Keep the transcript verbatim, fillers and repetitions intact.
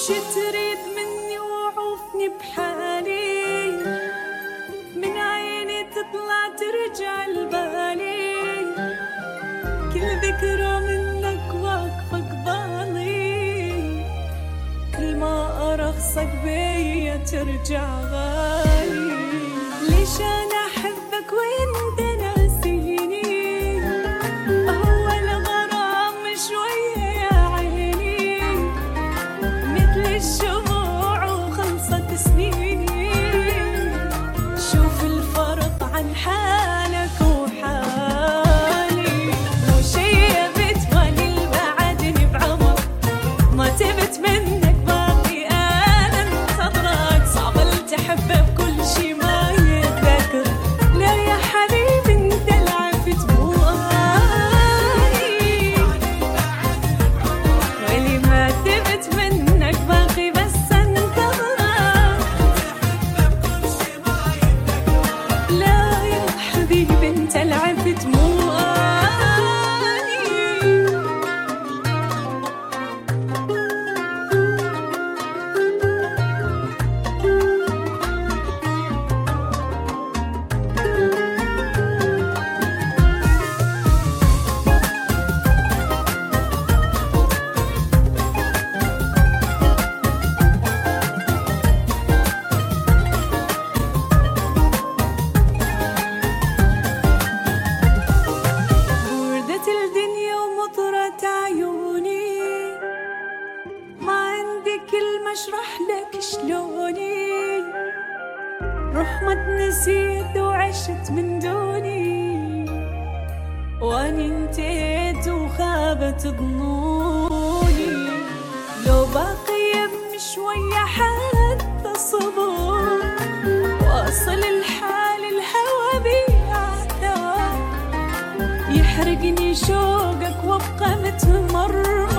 شي تريد مني وعوفني بحالي، من عيني تطلع ترجع لبالي، كل ذكرى منك واقفة قبالي، كل ما أرخصك بيا ترجع غالي. ليش أنا أحبك وإنت ناسيني؟ هو الغرام شوية يا عيني، مثل الشموع وخلصت سنيني. شوف الفرق عن حالك وحالي، مو شي بتواني البعدني بعمر، ما تبت منك باقي أنا انتظرك، صعب التحب بكل شي ما يتذكر. لا يا حبيبي انت لعبت مو أني، ولي ما تبت منك باقي بس انتظرك. لا يا حبيبي انت لعبت مو أني. وردت الدنيا ومطرت عيوني، ما عندي كلمة اشرح لك شلوني، رحمة نسيت وعشت من دوني، واني انتهيت وخابت ظنوني. لو باقي يم شوية حتى صبر، واصل الحال الهوى بيعتاب، يحرقني شوقك وابقى متمر.